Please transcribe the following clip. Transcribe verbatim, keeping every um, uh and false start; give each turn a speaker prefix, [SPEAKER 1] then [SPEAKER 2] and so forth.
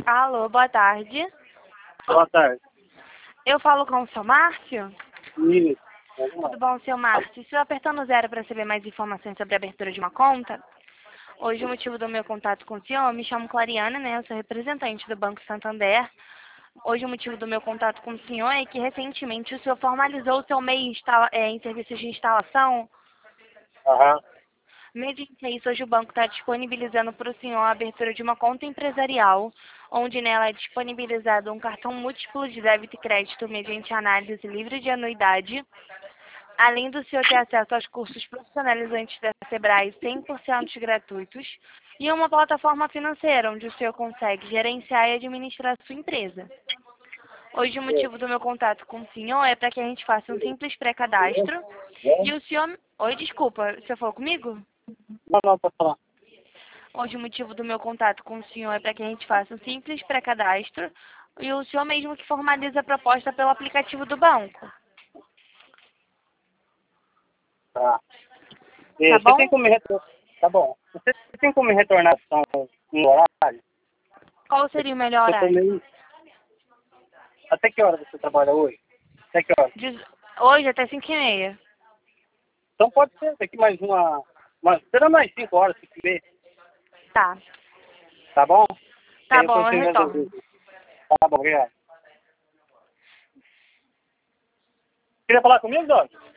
[SPEAKER 1] Alô, boa tarde.
[SPEAKER 2] Boa tarde.
[SPEAKER 1] Eu falo com o seu Márcio?
[SPEAKER 2] Isso.
[SPEAKER 1] Tudo bom, seu Márcio? Estou apertando zero para saber mais informações sobre a abertura de uma conta. Hoje o motivo do meu contato com o senhor, eu me chamo Clariana, né? Eu sou representante do Banco Santander. Hoje o motivo do meu contato com o senhor é que recentemente o senhor formalizou o seu M E I instala, é, em serviços de instalação.
[SPEAKER 2] Aham.
[SPEAKER 1] Mediante isso, hoje o banco está disponibilizando para o senhor a abertura de uma conta empresarial, onde nela é disponibilizado um cartão múltiplo de débito e crédito mediante análise livre de anuidade, além do senhor ter acesso aos cursos profissionalizantes da Sebrae cem por cento gratuitos e uma plataforma financeira onde o senhor consegue gerenciar e administrar a sua empresa. Hoje o motivo do meu contato com o senhor é para que a gente faça um simples pré-cadastro e o senhor... Oi, desculpa, o senhor falou comigo?
[SPEAKER 2] Não, não, pode falar.
[SPEAKER 1] Hoje o motivo do meu contato com o senhor é para que a gente faça um simples pré-cadastro e o senhor mesmo que formaliza a proposta pelo aplicativo do banco.
[SPEAKER 2] Tá. E
[SPEAKER 1] Tá
[SPEAKER 2] você
[SPEAKER 1] bom?
[SPEAKER 2] tem como me retornar? Tá bom. Você tem como me retornar no horário?
[SPEAKER 1] Qual seria o melhor
[SPEAKER 2] Eu tô
[SPEAKER 1] horário?
[SPEAKER 2] meio... Até que hora você trabalha hoje? Até que hora?
[SPEAKER 1] De... Hoje até cinco e meia.
[SPEAKER 2] Então pode ser daqui mais uma... uma... Será mais cinco horas, cinco e meia.
[SPEAKER 1] Tá.
[SPEAKER 2] Tá bom? Que
[SPEAKER 1] Tá
[SPEAKER 2] aí eu
[SPEAKER 1] bom, eu
[SPEAKER 2] consigo
[SPEAKER 1] retorno.
[SPEAKER 2] resolver. Tá bom, obrigado. Queria falar comigo, Dó?